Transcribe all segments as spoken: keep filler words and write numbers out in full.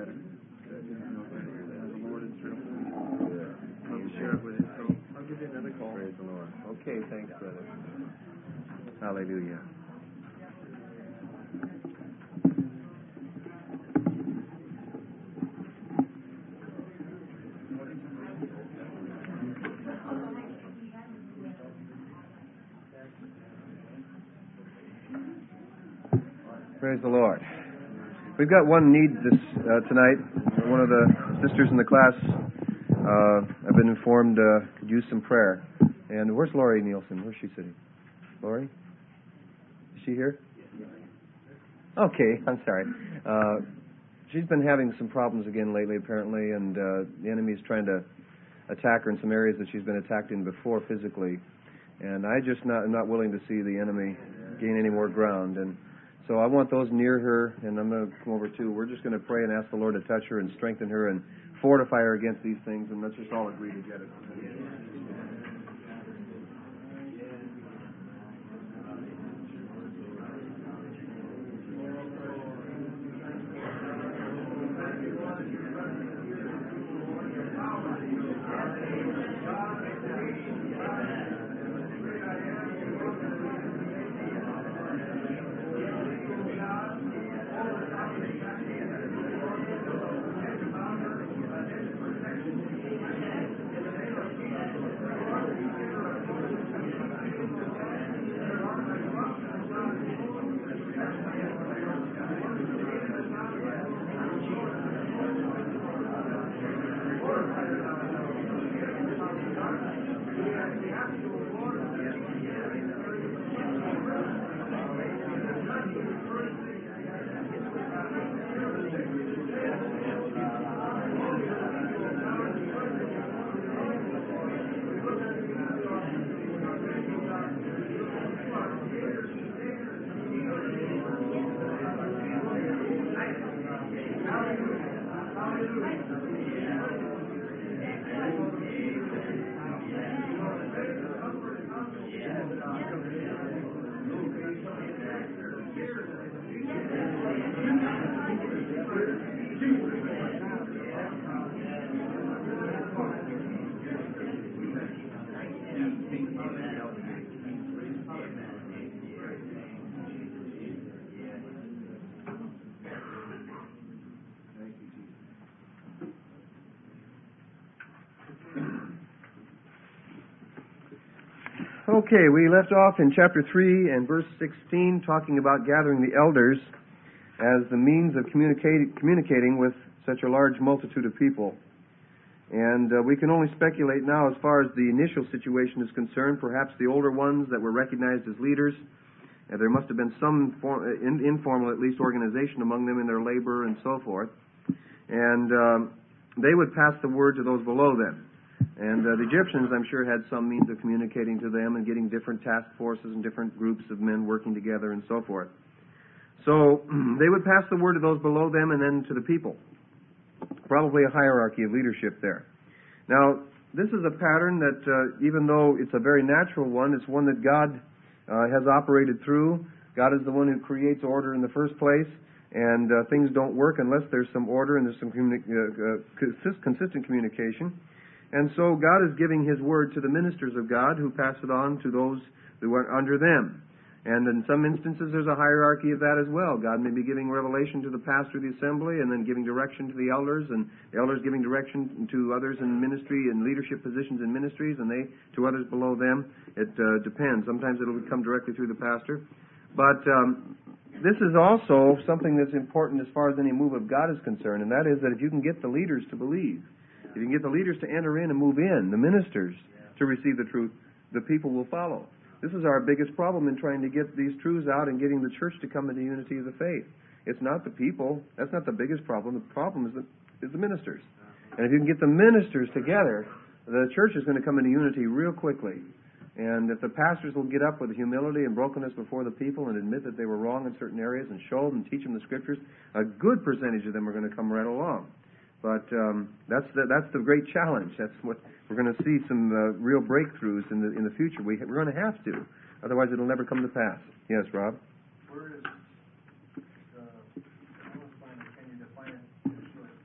better. The Lord is real. I'll share it with you. So I'll give you another call. Praise the Lord. Okay, thanks, brother. Hallelujah. Praise the Lord. We've got one need this uh, tonight. One of the sisters in the class, uh, I've been informed, uh, could use some prayer. And where's Lori Nielsen? Where's she sitting? Lori? Is she here? Okay, I'm sorry. Uh, she's been having some problems again lately, apparently, and uh, the enemy's trying to attack her in some areas that she's been attacked in before physically. And I just not, am not willing to see the enemy gain any more ground. And so I want those near her, and I'm going to come over too. We're just going to pray and ask the Lord to touch her and strengthen her and fortify her against these things, and let's just all agree to get it. Okay, we left off in chapter three and verse sixteen, talking about gathering the elders as the means of communicate, communicating with such a large multitude of people. And uh, we can only speculate now as far as the initial situation is concerned. Perhaps the older ones that were recognized as leaders, and there must have been some form, in, informal, at least, organization among them in their labor and so forth. And um, they would pass the word to those below them. And uh, the Egyptians, I'm sure, had some means of communicating to them and getting different task forces and different groups of men working together and so forth. So they would pass the word to those below them and then to the people. Probably a hierarchy of leadership there. Now, this is a pattern that, uh, even though it's a very natural one, it's one that God uh, has operated through. God is the one who creates order in the first place, and uh, things don't work unless there's some order and there's some communi- uh, uh, consistent communication. And so God is giving His word to the ministers of God who pass it on to those who are under them. And in some instances there's a hierarchy of that as well. God may be giving revelation to the pastor of the assembly and then giving direction to the elders, and the elders giving direction to others in ministry and leadership positions in ministries, and they to others below them. It uh, depends. Sometimes it'll come directly through the pastor. But um, this is also something that's important as far as any move of God is concerned, and that is that if you can get the leaders to believe, if you can get the leaders to enter in and move in, the ministers to receive the truth, the people will follow. This is our biggest problem in trying to get these truths out and getting the church to come into unity of the faith. It's not the people. That's not the biggest problem. The problem is the, is the ministers. And if you can get the ministers together, the church is going to come into unity real quickly. And if the pastors will get up with humility and brokenness before the people and admit that they were wrong in certain areas and show them and teach them the Scriptures, a good percentage of them are going to come right along. But um, that's the, that's the great challenge. That's what we're going to see, some uh, real breakthroughs in the in the future. We, we're going to have to, otherwise it'll never come to pass. Yes, Rob. Where is uh, can you define it?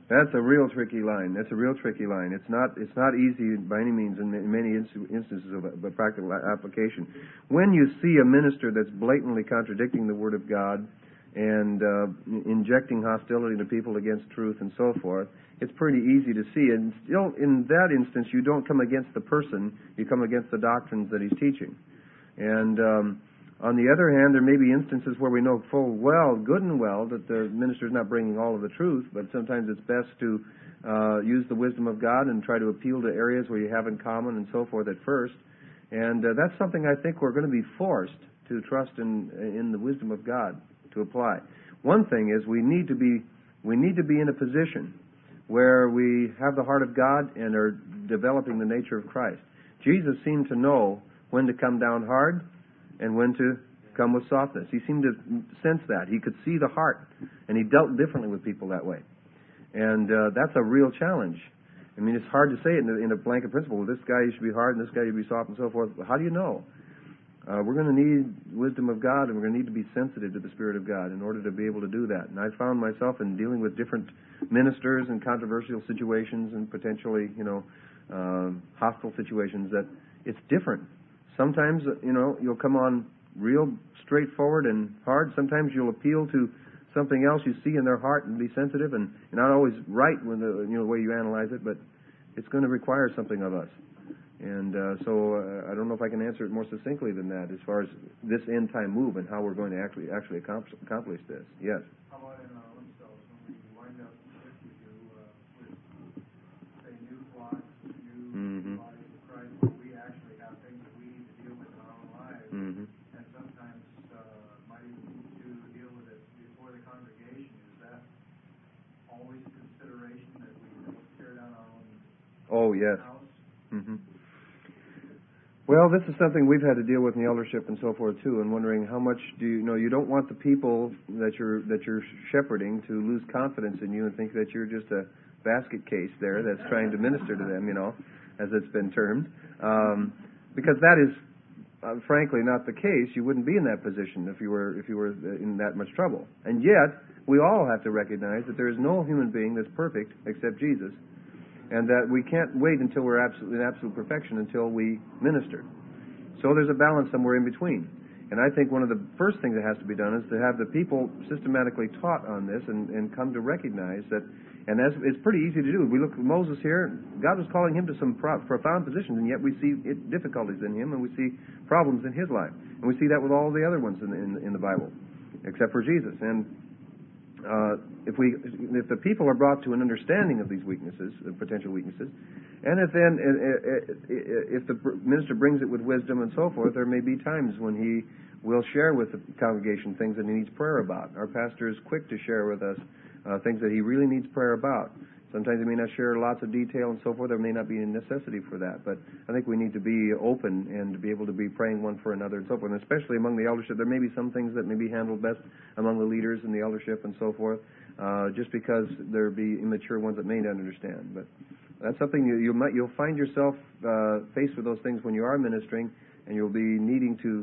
That's a real tricky line. That's a real tricky line. It's not it's not easy by any means in many instances of a practical application. When you see a minister that's blatantly contradicting the Word of God and uh, injecting hostility to people against truth and so forth, it's pretty easy to see. And still, in that instance, you don't come against the person, you come against the doctrines that he's teaching. And um, on the other hand, there may be instances where we know full well, good and well, that the minister is not bringing all of the truth, but sometimes it's best to uh, use the wisdom of God and try to appeal to areas where you have in common and so forth at first. And uh, that's something I think we're going to be forced to trust in in the wisdom of God to apply. One thing is we need to be we need to be in a position where we have the heart of God and are developing the nature of Christ. Jesus seemed to know when to come down hard and when to come with softness. He seemed to sense that. He could see the heart, and he dealt differently with people that way. And uh, that's a real challenge. I mean, it's hard to say it in a, in a blanket principle. This guy should be hard, and this guy should be soft, and so forth. How do you know? Uh, we're going to need wisdom of God, and we're going to need to be sensitive to the Spirit of God in order to be able to do that. And I found myself in dealing with different ministers and controversial situations and potentially, you know, uh, hostile situations that it's different. Sometimes, you know, you'll come on real straightforward and hard. Sometimes you'll appeal to something else you see in their heart and be sensitive, and you're not always right when the, you know, the way you analyze it, but it's going to require something of us. And uh, so uh, I don't know if I can answer it more succinctly than that as far as this end-time move and how we're going to actually actually accomplish, accomplish this. Yes? How about in our own selves when we wind up, if we do, uh, with, say, new flocks, new Mm-hmm. bodies of Christ, where we actually have things that we need to deal with in our own lives, Mm-hmm. and sometimes uh, might even need to deal with it before the congregation. Is that always a consideration that we don't tear down our own Oh, yes. house? Mm-hmm. Well, this is something we've had to deal with in the eldership and so forth too, and wondering how much do you, you know you don't want the people that you're that you're shepherding to lose confidence in you and think that you're just a basket case there that's trying to minister to them, you know, as it's been termed, um, because that is uh, frankly not the case. You wouldn't be in that position if you were if you were in that much trouble. And yet, we all have to recognize that there is no human being that's perfect except Jesus. And that we can't wait until we're absolute, in absolute perfection until we minister. So there's a balance somewhere in between. And I think one of the first things that has to be done is to have the people systematically taught on this and, and come to recognize that, and that's, it's pretty easy to do. We look at Moses here, God was calling him to some pro, profound positions, and yet we see it, difficulties in him, and we see problems in his life. And we see that with all the other ones in, in, in the Bible, except for Jesus. And Uh, if we, if the people are brought to an understanding of these weaknesses, uh, potential weaknesses, and if then uh, if the minister brings it with wisdom and so forth, there may be times when he will share with the congregation things that he needs prayer about. Our pastor is quick to share with us uh, things that he really needs prayer about. Sometimes he may not share lots of detail and so forth. There may not be a necessity for that. But I think we need to be open and to be able to be praying one for another and so forth. And especially among the eldership, there may be some things that may be handled best among the leaders in the eldership and so forth, uh, just because there be immature ones that may not understand. But that's something you, you might, you'll find yourself uh, faced with those things when you are ministering, and you'll be needing to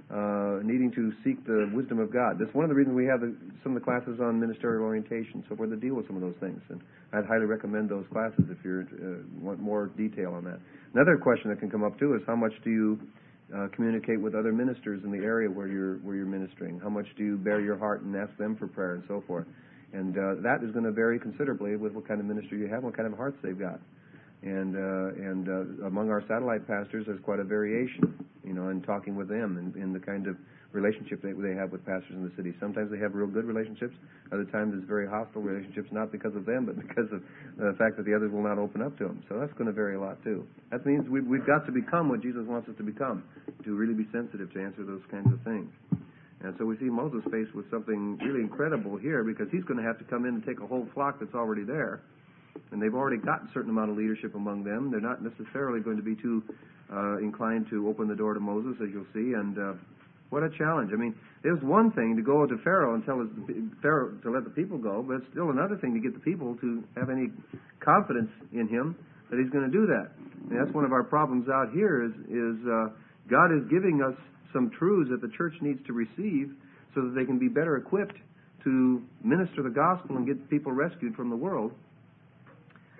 Uh, needing to seek the wisdom of God. That's one of the reasons we have the, some of the classes on ministerial orientation, so forth, to deal with some of those things. And I'd highly recommend those classes if you uh, want more detail on that. Another question that can come up too is how much do you uh, communicate with other ministers in the area where you're where you're ministering? How much do you bare your heart and ask them for prayer and so forth? And uh, that is going to vary considerably with what kind of ministry you have, what kind of hearts they've got. And uh, and uh, among our satellite pastors, there's quite a variation, you know, in talking with them and in the kind of relationship they, they have with pastors in the city. Sometimes they have real good relationships. Other times it's very hostile relationships, not because of them, but because of the fact that the others will not open up to them. So that's going to vary a lot too. That means we've, we've got to become what Jesus wants us to become, to really be sensitive to answer those kinds of things. And so we see Moses faced with something really incredible here, because he's going to have to come in and take a whole flock that's already there. And they've already got a certain amount of leadership among them. They're not necessarily going to be too uh, inclined to open the door to Moses, as you'll see. And uh, what a challenge. I mean, it was one thing to go to Pharaoh and tell his, Pharaoh to let the people go, but it's still another thing to get the people to have any confidence in him that he's going to do that. And that's one of our problems out here is, is uh, God is giving us some truths that the church needs to receive so that they can be better equipped to minister the gospel and get people rescued from the world.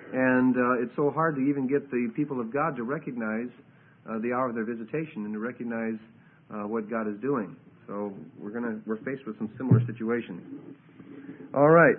And uh, it's so hard to even get the people of God to recognize uh, the hour of their visitation and to recognize uh, what God is doing. So we're gonna we're faced with some similar situations. All right.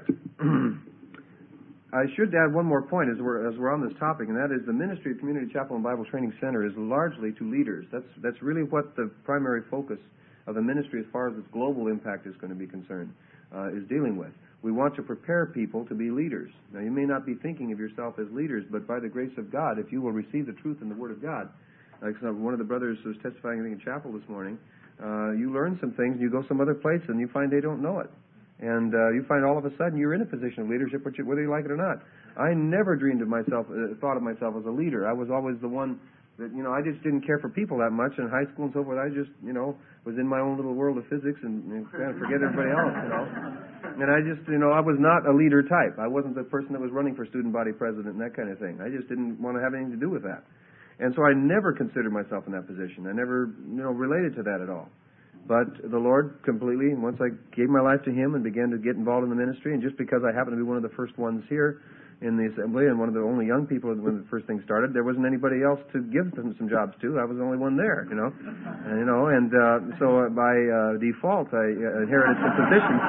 I should add one more point as we're as we're on this topic, and that is the ministry of Community Chapel and Bible Training Center is largely to leaders. That's that's really what the primary focus of the ministry, as far as its global impact is going to be concerned, uh, is dealing with. We want to prepare people to be leaders. Now, you may not be thinking of yourself as leaders, but by the grace of God, if you will receive the truth in the Word of God, like one of the brothers was testifying, I think, in chapel this morning, uh, you learn some things, and you go some other place, and you find they don't know it. And uh, you find all of a sudden you're in a position of leadership, whether you like it or not. I never dreamed of myself, uh, thought of myself as a leader. I was always the one that, you know, I just didn't care for people that much. In high school and so forth, I just, you know, was in my own little world of physics and, and kind of forget everybody else, you know. And I just, you know, I was not a leader type. I wasn't the person that was running for student body president and that kind of thing. I just didn't want to have anything to do with that. And so I never considered myself in that position. I never, you know, related to that at all. But the Lord completely, once I gave my life to Him and began to get involved in the ministry, and just because I happened to be one of the first ones here in the assembly and one of the only young people when the first thing started, there wasn't anybody else to give them some jobs to. I was the only one there, you know. And, you know, and uh, so by uh, default, I uh, inherited some positions.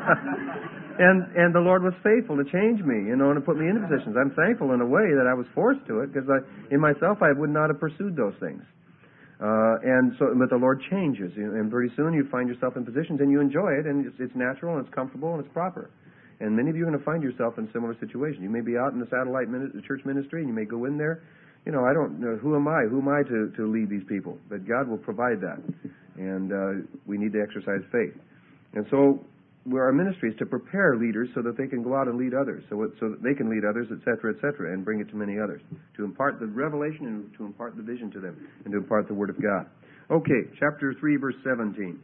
and and the Lord was faithful to change me, you know, and to put me into positions. I'm thankful in a way that I was forced to it, because I, in myself I would not have pursued those things. Uh, and so, but the Lord changes, and pretty soon you find yourself in positions and you enjoy it, and it's, it's natural and it's comfortable and it's proper. And many of you are going to find yourself in similar situations. You may be out in the satellite min- church ministry, and you may go in there. You know, I don't know, who am I? Who am I to, to lead these people? But God will provide that, and uh, we need to exercise faith. And so, where our ministry is to prepare leaders so that they can go out and lead others, so, it, so that they can lead others, et cetera, et cetera, and bring it to many others, to impart the revelation and to impart the vision to them, and to impart the Word of God. Okay, chapter three, verse seventeen.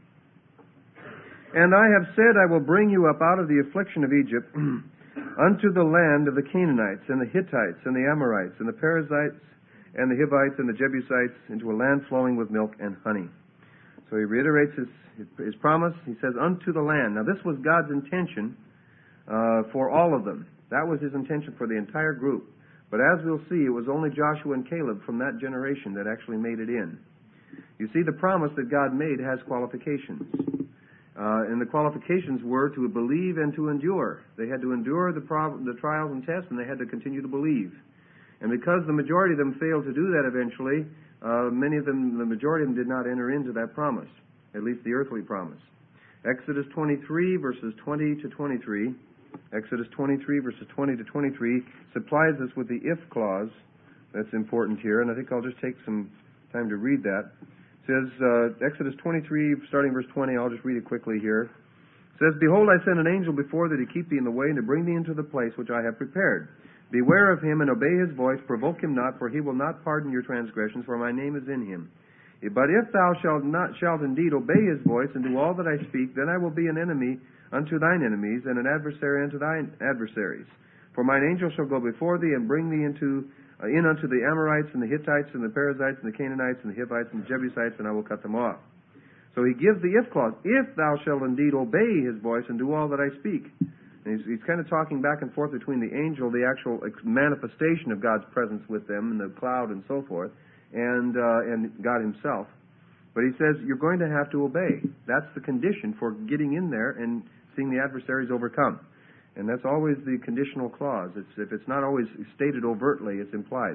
And I have said, I will bring you up out of the affliction of Egypt unto the land of the Canaanites, and the Hittites, and the Amorites, and the Perizzites, and the Hivites, and the Jebusites, into a land flowing with milk and honey. So he reiterates his, his promise. He says, unto the land. Now this was God's intention uh, for all of them. That was His intention for the entire group. But as we'll see, it was only Joshua and Caleb from that generation that actually made it in. You see, the promise that God made has qualifications. Uh, and the qualifications were to believe and to endure. They had to endure the, prob- the trials and tests, and they had to continue to believe. And because the majority of them failed to do that eventually, uh, many of them, the majority of them did not enter into that promise, at least the earthly promise. Exodus twenty-three, verses twenty to twenty-three, Exodus twenty-three, verses twenty to twenty-three, supplies us with the if clause. That's important here, and I think I'll just take some time to read that. It says, uh, Exodus twenty-three, starting verse twenty, I'll just read it quickly here. It says, Behold, I send an angel before thee to keep thee in the way and to bring thee into the place which I have prepared. Beware of him and obey his voice, provoke him not, for he will not pardon your transgressions, for my name is in him. But if thou shalt not shalt indeed obey his voice and do all that I speak, then I will be an enemy unto thine enemies, and an adversary unto thine adversaries. For mine angel shall go before thee and bring thee into uh, in unto the Amorites and the Hittites and the Perizzites and the Canaanites and the Hivites and the Jebusites, and I will cut them off. So he gives the if clause. If thou shalt indeed obey his voice and do all that I speak. And he's, he's kind of talking back and forth between the angel, the actual manifestation of God's presence with them, and the cloud and so forth, and uh, and God Himself. But he says, you're going to have to obey. That's the condition for getting in there and seeing the adversaries overcome. And that's always the conditional clause. It's, if it's not always stated overtly, it's implied.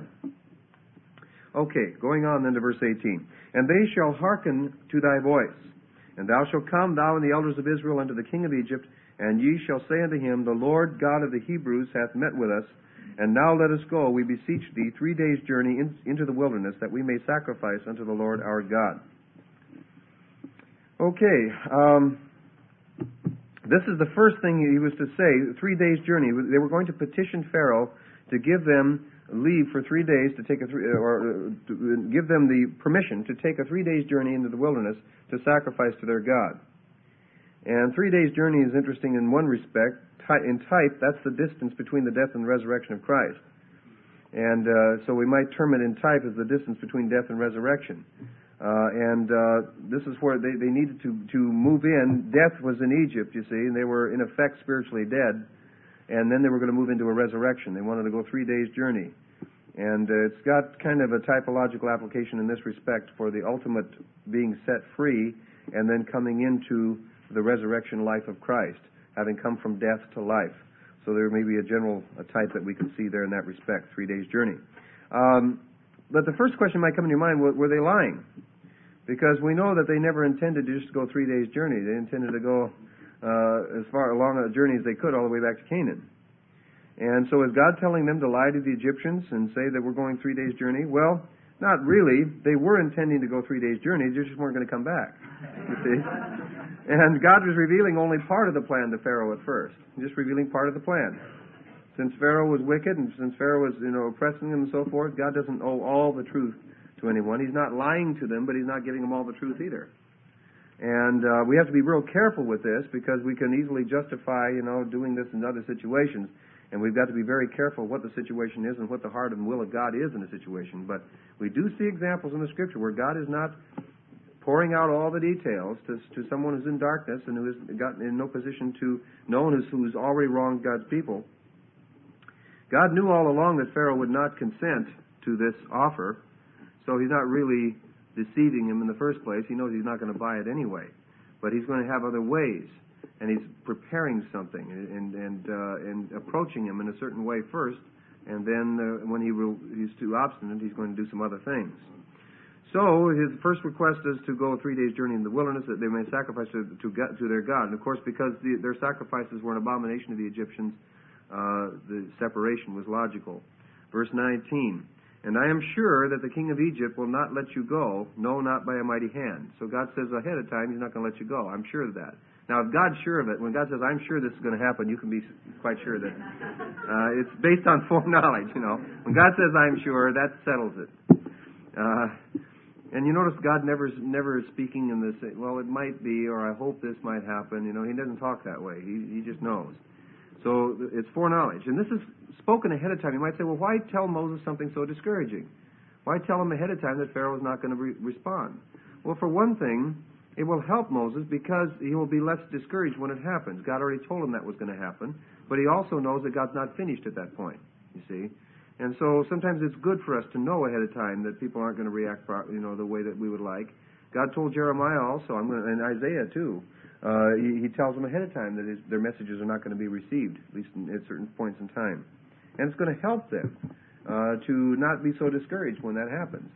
Okay, going on then to verse eighteen. And they shall hearken to thy voice, and thou shalt come, thou and the elders of Israel, unto the king of Egypt, and ye shall say unto him, The Lord God of the Hebrews hath met with us, and now let us go, we beseech thee, three days' journey in, into the wilderness, that we may sacrifice unto the Lord our God. Okay, um, this is the first thing he was to say, three days' journey. They were going to petition Pharaoh to give them leave for three days to take a three, or to give them the permission to take a three days' journey into the wilderness to sacrifice to their God. And three days' journey is interesting in one respect. In type, that's the distance between the death and resurrection of Christ. And uh, so we might term it in type as the distance between death and resurrection. Uh, and uh, this is where they, they needed to, to move in. Death was in Egypt, you see, and they were in effect spiritually dead. and then they were going to move into a resurrection. They wanted to go three days' journey. And uh, it's got kind of a typological application in this respect for the ultimate being set free and then coming into the resurrection life of Christ, having come from death to life. So there may be a general a type that we can see there in that respect, three days' journey. Um, but the first question might come in your mind, were, were they lying? Because we know that they never intended to just go three days' journey. They intended to go uh, as far along a journey as they could all the way back to Canaan. And so is God telling them to lie to the Egyptians and say that we're going three days' journey? Well, not really. They were intending to go three days' journey. They just weren't going to come back, you see. And God was revealing only part of the plan to Pharaoh at first, just revealing part of the plan. Since Pharaoh was wicked and since Pharaoh was, you know, oppressing them and so forth, God doesn't owe all the truth to anyone. He's not lying to them, but He's not giving them all the truth either. And uh, we have to be real careful with this because we can easily justify, you know, doing this in other situations. And we've got to be very careful what the situation is and what the heart and will of God is in a situation. But we do see examples in the Scripture where God is not pouring out all the details to, to someone who's in darkness and who has got in no position to know and who's, who's already wronged God's people. God knew all along that Pharaoh would not consent to this offer, so He's not really deceiving him in the first place. He knows he's not going to buy it anyway. But He's going to have other ways. And He's preparing something and and uh, and approaching him in a certain way first, and then uh, when he will, he's too obstinate, He's going to do some other things. So His first request is to go a three days journey in the wilderness that they may sacrifice to to, to their God. And of course, because the, their sacrifices were an abomination to the Egyptians, uh, the separation was logical. Verse nineteen. And I am sure that the king of Egypt will not let you go, no, not by a mighty hand. So God says ahead of time He's not going to let you go. I'm sure of that. Now, if God's sure of it, when God says, I'm sure this is going to happen, you can be quite sure that uh, it's based on foreknowledge, you know. When God says, I'm sure, that settles it. Uh, and you notice God never never is speaking in this, well, it might be, or I hope this might happen. You know, He doesn't talk that way. He, he just knows. So it's foreknowledge. And this is spoken ahead of time. You might say, well, why tell Moses something so discouraging? Why tell him ahead of time that Pharaoh is not going to re- respond? Well, for one thing, it will help Moses because he will be less discouraged when it happens. God already told him that was going to happen, but he also knows that God's not finished at that point, you see. And so sometimes it's good for us to know ahead of time that people aren't going to react, you know, the way that we would like. God told Jeremiah also, I'm going to, and Isaiah too, uh, he, he tells them ahead of time that his, their messages are not going to be received, at least in, at certain points in time. And it's going to help them uh, to not be so discouraged when that happens.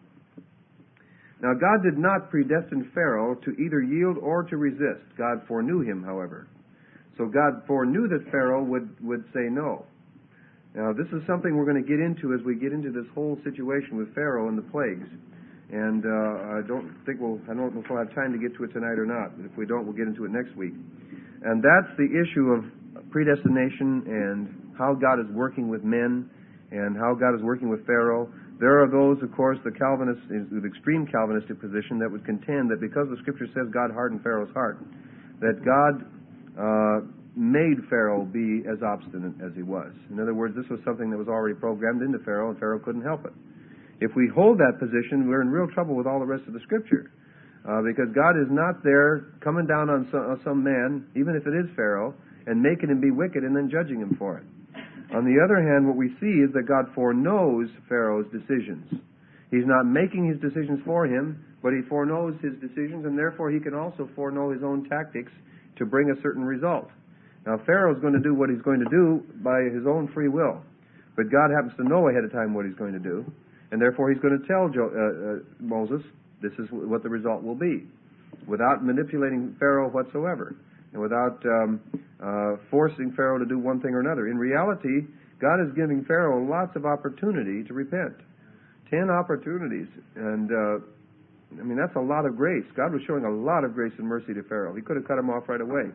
Now, God did not predestine Pharaoh to either yield or to resist. God foreknew him, however. So God foreknew that Pharaoh would, would say no. Now, this is something we're going to get into as we get into this whole situation with Pharaoh and the plagues. And uh, I don't think we'll, I don't know if we'll have time to get to it tonight or not. If we don't, we'll get into it next week. And that's the issue of predestination and how God is working with men and how God is working with Pharaoh. There are those, of course, the Calvinist, the extreme Calvinistic position that would contend that because the Scripture says God hardened Pharaoh's heart, that God uh, made Pharaoh be as obstinate as he was. In other words, this was something that was already programmed into Pharaoh, and Pharaoh couldn't help it. If we hold that position, we're in real trouble with all the rest of the Scripture, uh, because God is not there coming down on some, on some man, even if it is Pharaoh, and making him be wicked and then judging him for it. On the other hand, what we see is that God foreknows Pharaoh's decisions. He's not making his decisions for him, but he foreknows his decisions, and therefore he can also foreknow his own tactics to bring a certain result. Now, Pharaoh's going to do what he's going to do by his own free will, but God happens to know ahead of time what he's going to do, and therefore he's going to tell jo- uh, uh, Moses, this is what the result will be, without manipulating Pharaoh whatsoever, and without um, uh, forcing Pharaoh to do one thing or another. In reality, God is giving Pharaoh lots of opportunity to repent. Ten opportunities. And, uh, I mean, that's a lot of grace. God was showing a lot of grace and mercy to Pharaoh. He could have cut him off right away.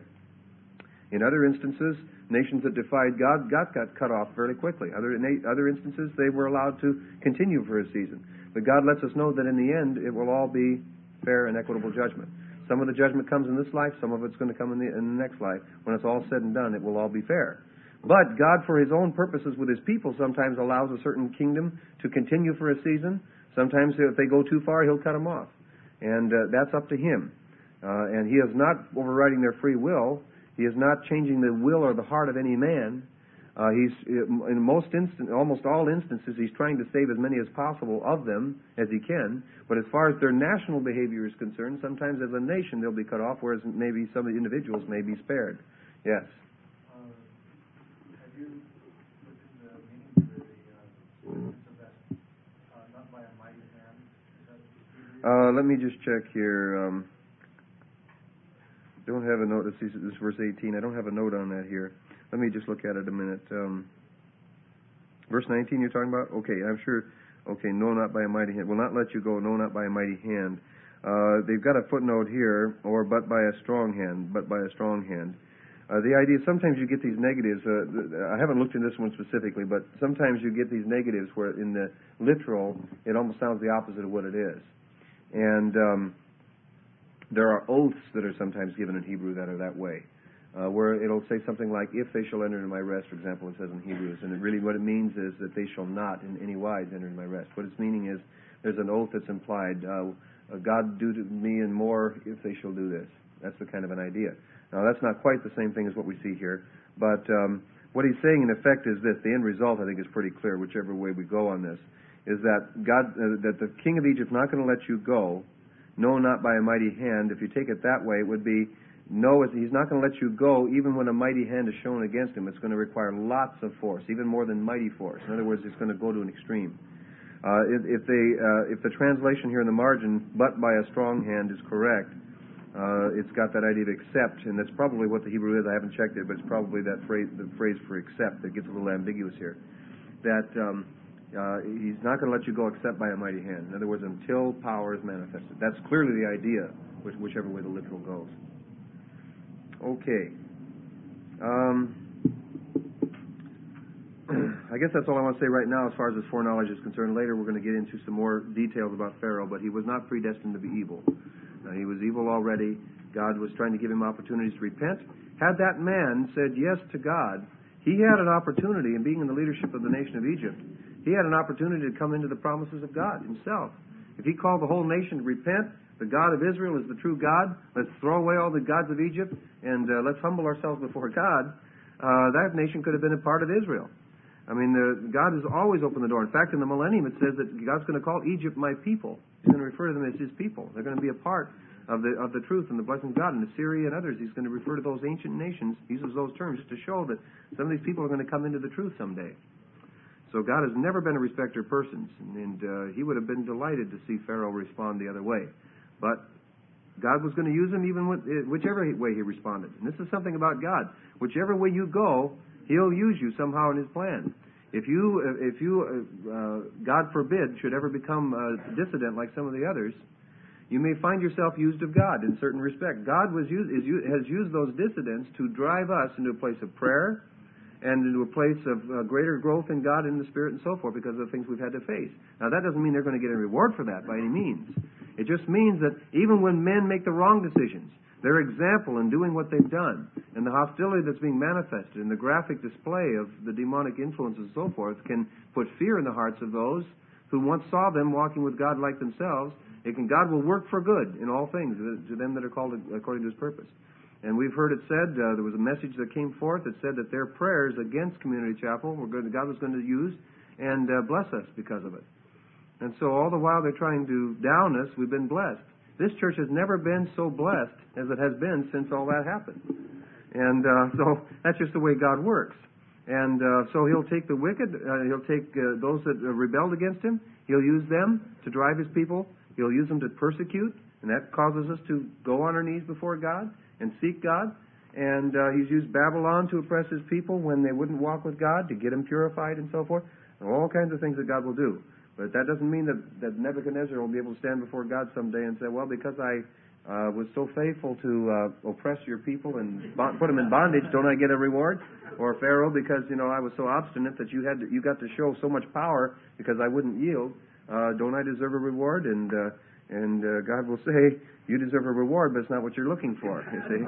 In other instances, nations that defied God, God got cut off fairly quickly. Other, in other instances, they were allowed to continue for a season. But God lets us know that in the end, it will all be fair and equitable judgment. Some of the judgment comes in this life, some of it's going to come in the, in the next life. When it's all said and done, it will all be fair. But God, for His own purposes with His people, sometimes allows a certain kingdom to continue for a season. Sometimes if they go too far, He'll cut them off. And uh, that's up to Him. Uh, and He is not overriding their free will. He is not changing the will or the heart of any man. Uh, he's in most instant, almost all instances, he's trying to save as many as possible of them as he can. But as far as their national behavior is concerned, sometimes as a nation they'll be cut off, whereas maybe some of the individuals may be spared. Yes. Uh, have you looked into the meaning of the uh, of that? Uh, not by a mighty hand. Is that Uh, let me just check here. Um, don't have a note. This is, this is verse eighteen. I don't have a note on that here. Let me just look at it a minute. Um, verse nineteen you're talking about? Okay, I'm sure. Okay, no, not by a mighty hand. Will not let you go, no, not by a mighty hand. Uh, they've got a footnote here, or but by a strong hand, but by a strong hand. Uh, the idea, sometimes you get these negatives. Uh, I haven't looked into this one specifically, but sometimes you get these negatives where in the literal, it almost sounds the opposite of what it is. And um, there are oaths that are sometimes given in Hebrew that are that way. Uh, where it'll say something like, if they shall enter into my rest, for example, it says in Hebrews. And it really what it means is that they shall not in any wise enter into my rest. What its meaning is, there's an oath that's implied. Uh, God do to me and more if they shall do this. That's the kind of an idea. Now, that's not quite the same thing as what we see here. But um, what he's saying, in effect, is this. The end result, I think, is pretty clear, whichever way we go on this, is that God, uh, that the king of Egypt is not going to let you go, no, not by a mighty hand. If you take it that way, it would be, no, he's not going to let you go even when a mighty hand is shown against him. It's going to require lots of force, even more than mighty force. In other words, it's going to go to an extreme. Uh, if, if, they, uh, if the translation here in the margin, but by a strong hand, is correct, uh, it's got that idea of accept, and that's probably what the Hebrew is. I haven't checked it, but it's probably that phrase, the phrase for accept that gets a little ambiguous here. That um, uh, he's not going to let you go except by a mighty hand. In other words, until power is manifested. That's clearly the idea, which, whichever way the literal goes. Okay. Um, I guess that's all I want to say right now as far as this foreknowledge is concerned. Later we're going to get into some more details about Pharaoh, but he was not predestined to be evil. Uh, he was evil already. God was trying to give him opportunities to repent. Had that man said yes to God, he had an opportunity, in being in the leadership of the nation of Egypt, he had an opportunity to come into the promises of God himself. If he called the whole nation to repent, the God of Israel is the true God, let's throw away all the gods of Egypt, and uh, let's humble ourselves before God, uh, that nation could have been a part of Israel. I mean, the, God has always opened the door. In fact, in the millennium it says that God's going to call Egypt my people. He's going to refer to them as his people. They're going to be a part of the of the truth and the blessing of God. And Assyria and others, he's going to refer to those ancient nations. He uses those terms just to show that some of these people are going to come into the truth someday. So God has never been a respecter of persons, and, and uh, he would have been delighted to see Pharaoh respond the other way. But God was going to use him even with, whichever way he responded. And this is something about God. Whichever way you go, he'll use you somehow in his plan. If you, if you, uh, God forbid, should ever become a dissident like some of the others, you may find yourself used of God in certain respect. God was used, is, has used those dissidents to drive us into a place of prayer and into a place of uh, greater growth in God and in the Spirit and so forth because of the things we've had to face. Now, that doesn't mean they're going to get a reward for that by any means. It just means that even when men make the wrong decisions, their example in doing what they've done, and the hostility that's being manifested, and the graphic display of the demonic influences and so forth, can put fear in the hearts of those who once saw them walking with God like themselves. It can, God will work for good in all things to them that are called according to his purpose. And we've heard it said, uh, there was a message that came forth that said that their prayers against Community Chapel were good, God was going to use and uh, bless us because of it. And so all the while they're trying to down us, we've been blessed. This church has never been so blessed as it has been since all that happened. And uh, so that's just the way God works. And uh, so he'll take the wicked, uh, he'll take uh, those that uh, rebelled against him, he'll use them to drive his people, he'll use them to persecute, and that causes us to go on our knees before God and seek God. And uh, he's used Babylon to oppress his people when they wouldn't walk with God, to get them purified and so forth. And all kinds of things that God will do. But that doesn't mean that, that Nebuchadnezzar will be able to stand before God someday and say, well, because I uh, was so faithful to uh, oppress your people and bo- put them in bondage, don't I get a reward? Or Pharaoh, because, you know, I was so obstinate that you had to, you got to show so much power because I wouldn't yield, uh, don't I deserve a reward? And uh, and uh, God will say, you deserve a reward, but it's not what you're looking for, you see.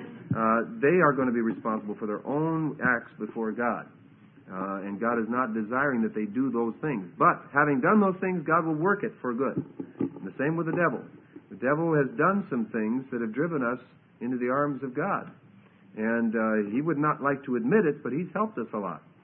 Uh, they are going to be responsible for their own acts before God. Uh, and God is not desiring that they do those things. But having done those things, God will work it for good. And the same with the devil. The devil has done some things that have driven us into the arms of God. And uh, he would not like to admit it, but he's helped us a lot.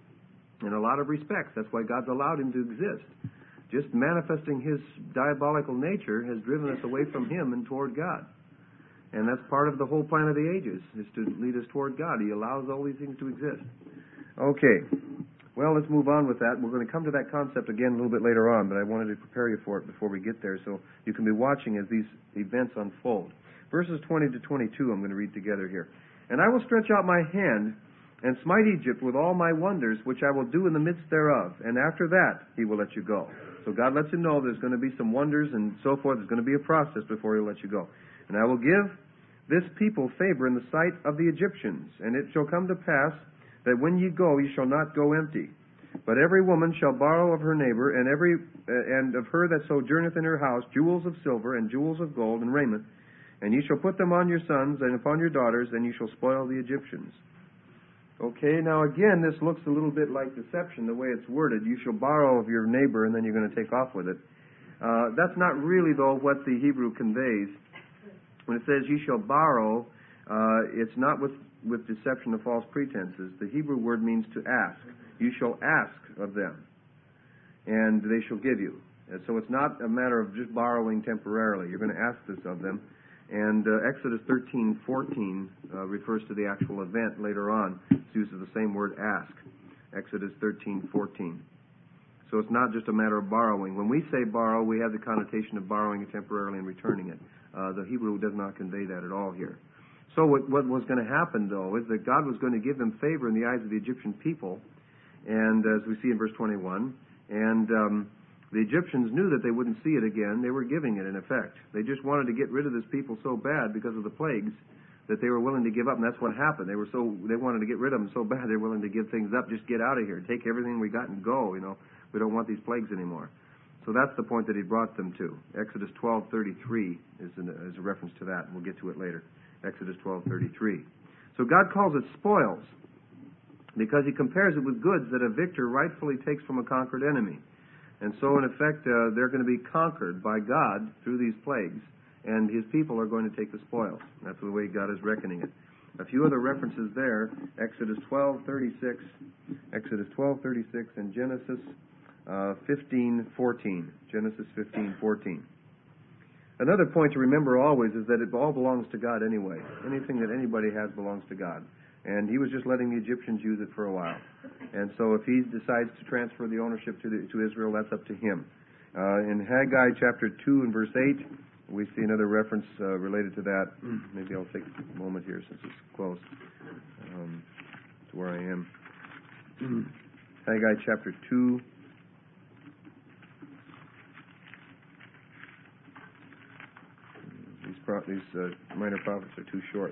in a lot of respects. That's why God's allowed him to exist. Just manifesting his diabolical nature has driven us away from him and toward God. And that's part of the whole plan of the ages, is to lead us toward God. He allows all these things to exist. Okay. Well, let's move on with that. We're going to come to that concept again a little bit later on, but I wanted to prepare you for it before we get there so you can be watching as these events unfold. Verses twenty to twenty-two I'm going to read together here. And I will stretch out my hand and smite Egypt with all my wonders, which I will do in the midst thereof. And after that, he will let you go. So God lets him know there's going to be some wonders and so forth. There's going to be a process before he'll let you go. And I will give this people favor in the sight of the Egyptians. And it shall come to pass that when ye go, ye shall not go empty. But every woman shall borrow of her neighbor, and every uh, and of her that sojourneth in her house, jewels of silver, and jewels of gold, and raiment. And ye shall put them on your sons, and upon your daughters, and ye shall spoil the Egyptians. Okay, now again, this looks a little bit like deception, the way it's worded. You shall borrow of your neighbor, and then you're going to take off with it. Uh, that's not really, though, what the Hebrew conveys. When it says ye shall borrow, uh, it's not with, with deception or false pretenses. The Hebrew word means to ask. You shall ask of them, and they shall give you. And so it's not a matter of just borrowing temporarily. You're going to ask this of them. And uh, Exodus thirteen fourteen uh, refers to the actual event later on. It uses the same word ask. Exodus thirteen fourteen. So it's not just a matter of borrowing. When we say borrow, we have the connotation of borrowing it temporarily and returning it. Uh, the Hebrew does not convey that at all here. So what, what was going to happen, though, is that God was going to give them favor in the eyes of the Egyptian people, and as we see in verse twenty-one, and um, the Egyptians knew that they wouldn't see it again. They were giving it, in effect. They just wanted to get rid of this people so bad because of the plagues that they were willing to give up, and that's what happened. They were so they wanted to get rid of them so bad they were willing to give things up. Just get out of here. Take everything we got and go. You know, we don't want these plagues anymore. So that's the point that he brought them to. Exodus twelve thirty-three is, an, is a reference to that, and we'll get to it later. Exodus twelve thirty-three. So God calls it spoils because he compares it with goods that a victor rightfully takes from a conquered enemy. And so, in effect, uh, they're going to be conquered by God through these plagues, and his people are going to take the spoils. That's the way God is reckoning it. A few other references there, Exodus twelve thirty-six, Exodus twelve thirty-six, and Genesis uh, fifteen fourteen. Genesis fifteen fourteen. Another point to remember always is that it all belongs to God anyway. Anything that anybody has belongs to God. And he was just letting the Egyptians use it for a while. And so if he decides to transfer the ownership to, the, to Israel, that's up to him. Uh, in Haggai chapter two and verse eight, we see another reference uh, related to that. Maybe I'll take a moment here since it's close um, to where I am. Haggai chapter two. These, pro- these uh, minor prophets are too short.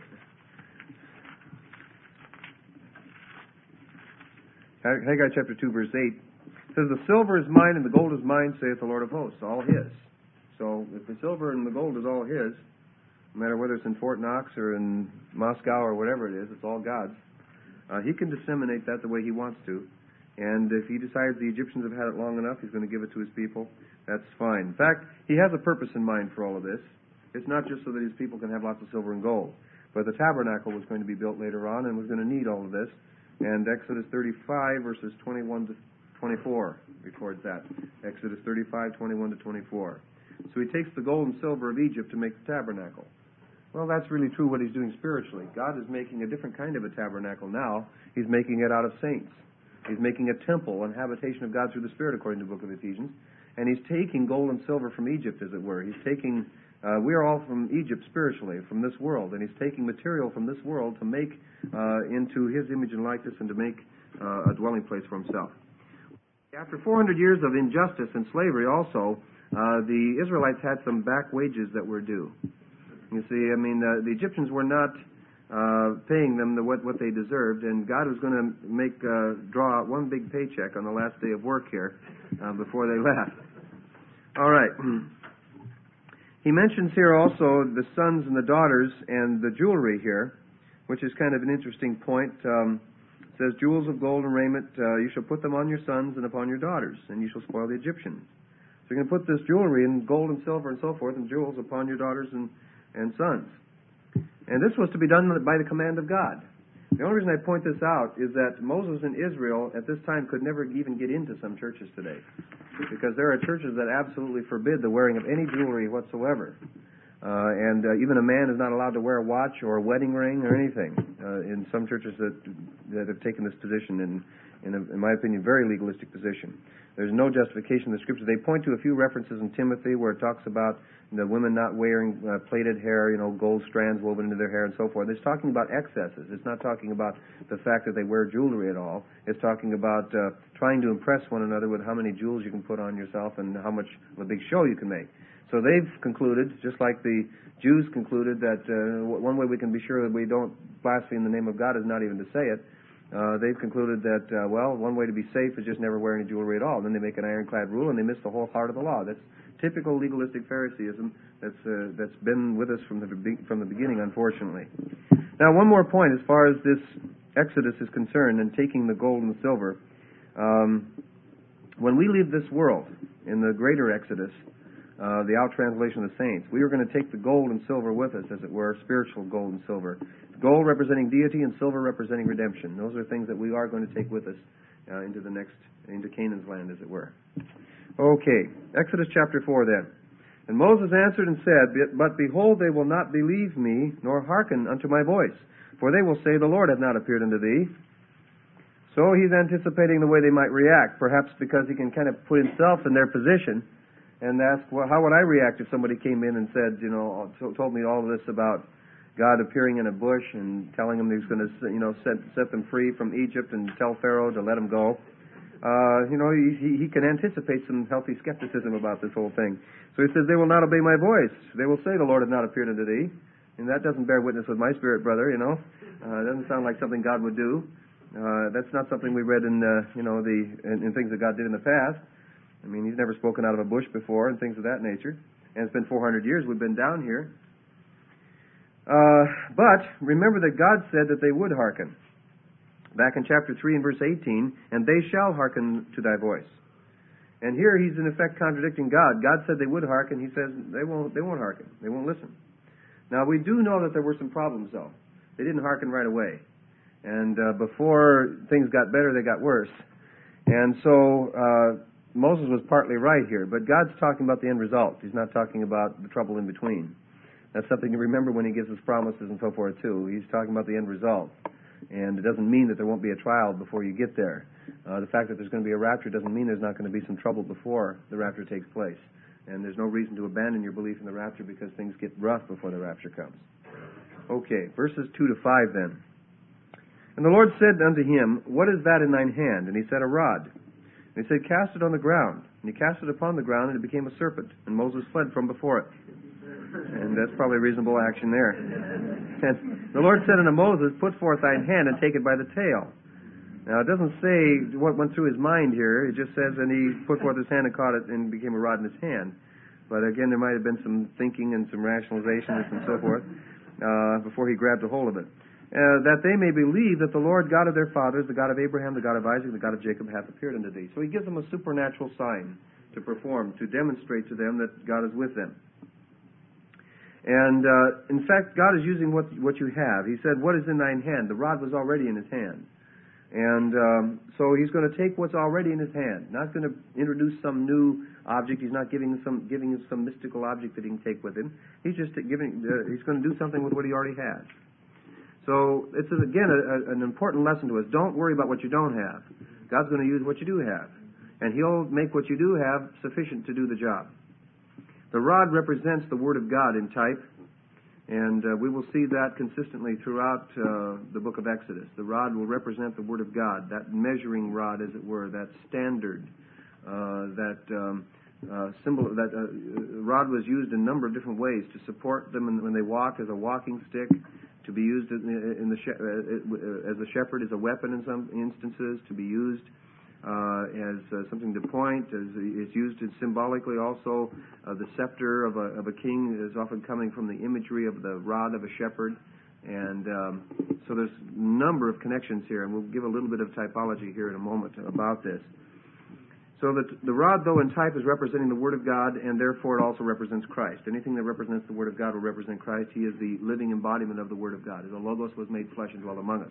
Haggai chapter two, verse eight says, the silver is mine and the gold is mine, saith the Lord of hosts, all his. So if the silver and the gold is all his, no matter whether it's in Fort Knox or in Moscow or whatever it is, it's all God's. Uh, he can disseminate that the way he wants to. And if he decides the Egyptians have had it long enough, he's going to give it to his people. That's fine. In fact, he has a purpose in mind for all of this. It's not just so that his people can have lots of silver and gold. But the tabernacle was going to be built later on and was going to need all of this. And Exodus thirty-five, verses twenty-one to twenty-four records that. Exodus thirty-five, twenty-one to twenty-four. So he takes the gold and silver of Egypt to make the tabernacle. Well, that's really true what he's doing spiritually. God is making a different kind of a tabernacle now. He's making it out of saints. He's making a temple and habitation of God through the Spirit, according to the book of Ephesians. And he's taking gold and silver from Egypt, as it were. He's taking, uh, we are all from Egypt spiritually, from this world. And he's taking material from this world to make uh, into his image and likeness and to make uh, a dwelling place for himself. After four hundred years of injustice and slavery also, uh, the Israelites had some back wages that were due. You see, I mean, uh, the Egyptians were not uh, paying them the, what, what they deserved, and God was going to make uh, draw out one big paycheck on the last day of work here uh, before they left. All right. He mentions here also the sons and the daughters and the jewelry here, which is kind of an interesting point. Um, it says, jewels of gold and raiment, uh, you shall put them on your sons and upon your daughters, and you shall spoil the Egyptians. So you're going to put this jewelry and gold and silver and so forth and jewels upon your daughters and, and sons. And this was to be done by the command of God. The only reason I point this out is that Moses and Israel at this time could never even get into some churches today, because there are churches that absolutely forbid the wearing of any jewelry whatsoever. Uh, and uh, even a man is not allowed to wear a watch or a wedding ring or anything uh, in some churches that that have taken this position in, in, a, in my opinion, very legalistic position. There's no justification in the Scripture. They point to a few references in Timothy where it talks about the women not wearing uh, plaited hair, you know, gold strands woven into their hair and so forth. It's talking about excesses. It's not talking about the fact that they wear jewelry at all. It's talking about uh, trying to impress one another with how many jewels you can put on yourself and how much of a big show you can make. So they've concluded, just like the Jews concluded, that uh, one way we can be sure that we don't blaspheme the name of God is not even to say it. Uh, they've concluded that, uh, well, one way to be safe is just never wear any jewelry at all. Then they make an ironclad rule and they miss the whole heart of the law. That's typical legalistic Phariseeism that's uh, that's been with us from the from the beginning, unfortunately. Now, one more point as far as this Exodus is concerned and taking the gold and the silver. Um, when we leave this world in the greater Exodus, uh, the out translation of the saints, we are going to take the gold and silver with us, as it were, spiritual gold and silver. Gold representing deity and silver representing redemption. Those are things that we are going to take with us uh, into the next, into Canaan's land, as it were. Okay, Exodus chapter four then. And Moses answered and said, But behold, they will not believe me, nor hearken unto my voice. For they will say, The Lord hath not appeared unto thee. So he's anticipating the way they might react, perhaps because he can kind of put himself in their position and ask, well, how would I react if somebody came in and said, you know, told me all of this about God appearing in a bush and telling him he was going to, you know, set, set them free from Egypt and tell Pharaoh to let them go. Uh, you know, he, he, he can anticipate some healthy skepticism about this whole thing. So he says, they will not obey my voice. They will say, the Lord hath not appeared unto thee. And that doesn't bear witness with my spirit, brother, you know. Uh, it doesn't sound like something God would do. Uh, that's not something we read in, uh, you know, the in, in things that God did in the past. I mean, he's never spoken out of a bush before and things of that nature. And it's been four hundred years we've been down here. Uh, but remember that God said that they would hearken. Back in chapter three and verse eighteen, and they shall hearken to thy voice. And here he's in effect contradicting God. God said they would hearken. He says they won't, they won't hearken. They won't listen. Now, we do know that there were some problems, though. They didn't hearken right away. And uh, before things got better, they got worse. And so uh, Moses was partly right here. But God's talking about the end result. He's not talking about the trouble in between. That's something to remember when he gives us promises and so forth, too. He's talking about the end result. And it doesn't mean that there won't be a trial before you get there. Uh, the fact that there's going to be a rapture doesn't mean there's not going to be some trouble before the rapture takes place. And there's no reason to abandon your belief in the rapture because things get rough before the rapture comes. Okay, verses two to five then. And the Lord said unto him, What is that in thine hand? And he said, A rod. And he said, Cast it on the ground. And he cast it upon the ground, and it became a serpent. And Moses fled from before it. And that's probably a reasonable action there. And the Lord said unto Moses, Put forth thine hand and take it by the tail. Now, it doesn't say what went through his mind here. It just says, and he put forth his hand and caught it and became a rod in his hand. But again, there might have been some thinking and some rationalizations and so forth uh, before he grabbed a hold of it. Uh, that they may believe that the Lord God of their fathers, the God of Abraham, the God of Isaac, the God of Jacob, hath appeared unto thee. So he gives them a supernatural sign to perform, to demonstrate to them that God is with them. And, uh, in fact, God is using what what you have. He said, What is in thine hand? The rod was already in his hand. And um, so he's going to take what's already in his hand, not going to introduce some new object. He's not giving some giving him some mystical object that he can take with him. He's just giving. Uh, he's going to do something with what he already has. So it's, again, a, a, an important lesson to us. Don't worry about what you don't have. God's going to use what you do have. And he'll make what you do have sufficient to do the job. The rod represents the Word of God in type. And uh, we will see that consistently throughout uh, the book of Exodus. The rod will represent the Word of God, that measuring rod, as it were, that standard, uh, that um, uh, symbol. That uh, rod was used in a number of different ways to support them when they walk as a walking stick, to be used in the, in the she- uh, as a shepherd as a weapon in some instances, to be used Uh, as uh, something to point, as it's used symbolically also. Uh, the scepter of a, of a king is often coming from the imagery of the rod of a shepherd. And um, so there's a number of connections here, and we'll give a little bit of typology here in a moment about this. So that the rod, though in type, is representing the Word of God, and therefore it also represents Christ. Anything that represents the Word of God will represent Christ. He is the living embodiment of the Word of God. The Logos was made flesh and dwelt among us.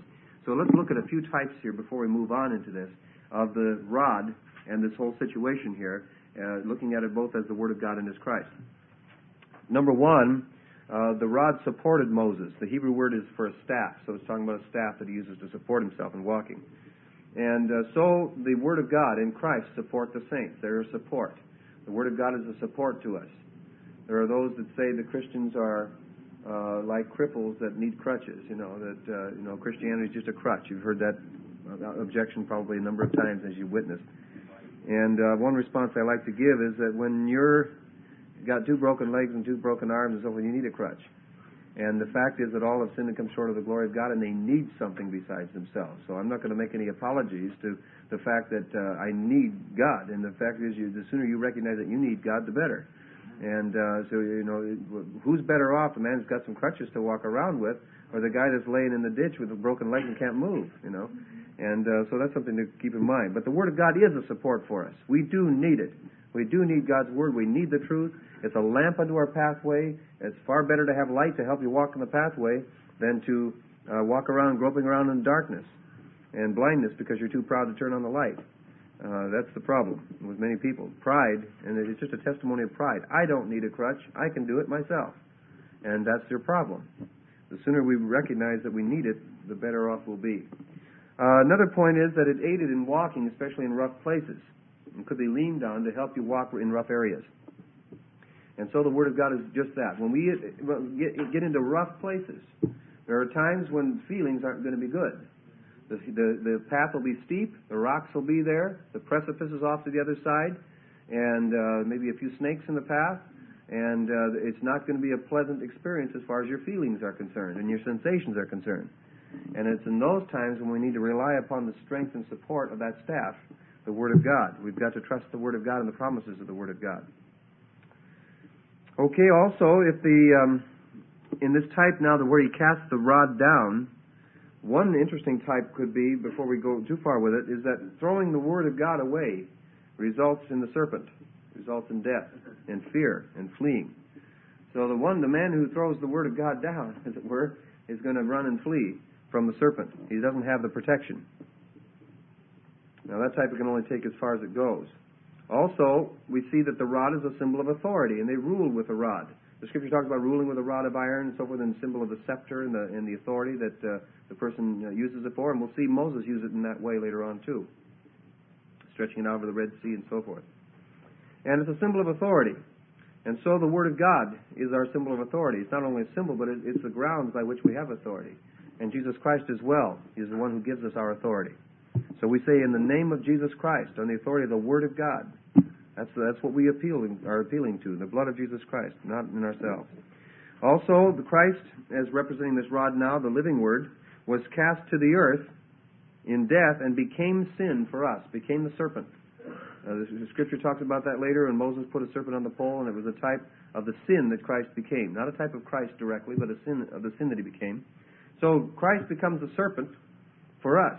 So let's look at a few types here before we move on into this, of the rod and this whole situation here, uh, looking at it both as the Word of God and as Christ. Number one, uh, the rod supported Moses. The Hebrew word is for a staff, so it's talking about a staff that he uses to support himself in walking. And uh, so the Word of God and Christ support the saints. They're a support. The Word of God is a support to us. There are those that say the Christians are uh, like cripples that need crutches, you know, that, uh, you know, Christianity is just a crutch. You've heard that objection probably a number of times as you witnessed. And uh, one response I like to give is that when you're got two broken legs and two broken arms and so forth, you need a crutch. And the fact is that all have sinned and come short of the glory of God, and they need something besides themselves. So I'm not going to make any apologies to the fact that uh, I need God. And the fact is, you, the sooner you recognize that you need God, the better. And uh, so, you know, who's better off, the man who's got some crutches to walk around with, or the guy that's laying in the ditch with a broken leg and can't move, you know? And uh, so that's something to keep in mind. But the Word of God is a support for us. We do need it. We do need God's Word. We need the truth. It's a lamp unto our pathway. It's far better to have light to help you walk in the pathway than to uh, walk around groping around in darkness and blindness because you're too proud to turn on the light. Uh, that's the problem with many people. Pride, and it's just a testimony of pride. I don't need a crutch. I can do it myself. And that's their problem. The sooner we recognize that we need it, the better off we'll be. Uh, another point is that it aided in walking, especially in rough places. It could be leaned on to help you walk in rough areas. And so the Word of God is just that. When we get, get into rough places, there are times when feelings aren't going to be good. The, the, the path will be steep, the rocks will be there, the precipice is off to the other side, and uh, maybe a few snakes in the path, and uh, it's not going to be a pleasant experience as far as your feelings are concerned and your sensations are concerned. And it's in those times when we need to rely upon the strength and support of that staff, the Word of God. We've got to trust the Word of God and the promises of the Word of God. Okay, also, if the um, in this type now, the where he casts the rod down, one interesting type could be, before we go too far with it, is that throwing the Word of God away results in the serpent, results in death and fear and fleeing. So the one, the man who throws the Word of God down, as it were, is going to run and flee from the serpent. He doesn't have the protection. Now that type can only take as far as it goes. Also, we see that the rod is a symbol of authority, and they rule with a rod. The Scripture talks about ruling with a rod of iron and so forth, and the symbol of the scepter and the, and the authority that uh, the person uh, uses it for, and we'll see Moses use it in that way later on too, stretching it out over the Red Sea and so forth. And it's a symbol of authority. And so the Word of God is our symbol of authority. It's not only a symbol, but it, it's the grounds by which we have authority. And Jesus Christ as well is the one who gives us our authority. So we say, in the name of Jesus Christ, on the authority of the Word of God. That's that's what we appeal, are appealing to, the blood of Jesus Christ, not in ourselves. Also, the Christ, as representing this rod now, the living Word, was cast to the earth in death and became sin for us, became the serpent. Uh, the, the Scripture talks about that later, and Moses put a serpent on the pole, and it was a type of the sin that Christ became. Not a type of Christ directly, but a sin of the sin that he became. So Christ becomes the serpent for us.